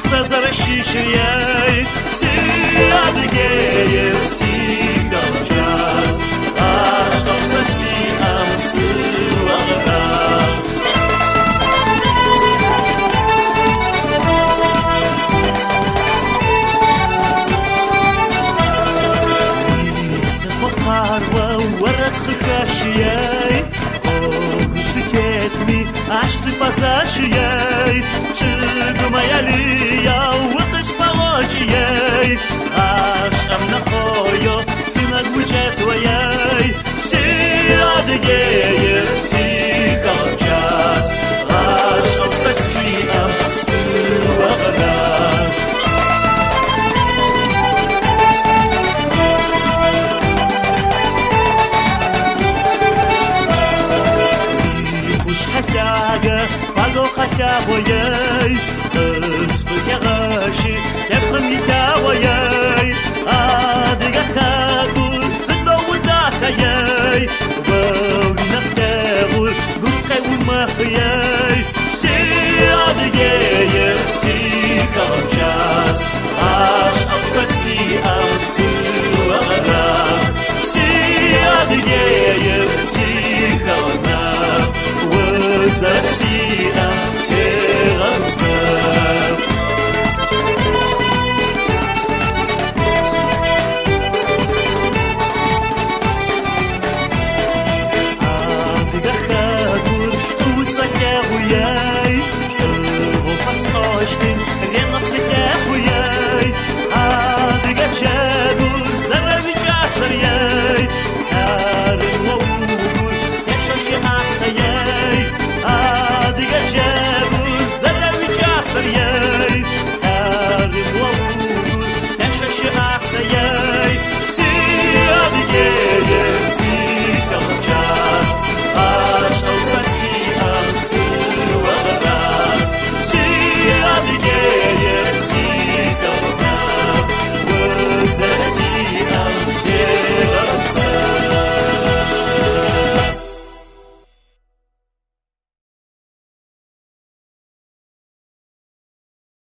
سازر شیشریه سیادگه سیگدال جاز آشتاب سسی امسو آغدار سفقار وورد خخاشيي وسكتني عش سفازاشيي شلقما يلي يا وقش بواجيي عش أمنا خويو سنق وجهت وياي سيادگي سيقال جاز عش أبسسي أمسو أغدار حكاية بالو حكاية